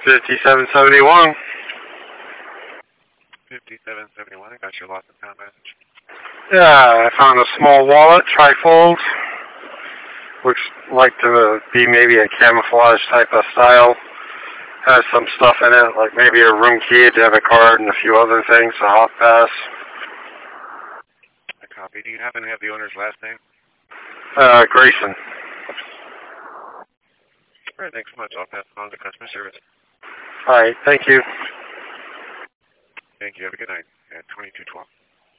5771. 5771, I got your lost and found message. Yeah, I found a small wallet, trifold. Looks like to be maybe a camouflage type of style. Has some stuff in it, like maybe a room key, a debit card, and a few other things, a hot pass. A copy. Do you happen to have the owner's last name? Grayson. All right, thanks so much. I'll pass it on to customer service. All right, thank you. Thank you. Have a good night at 2212.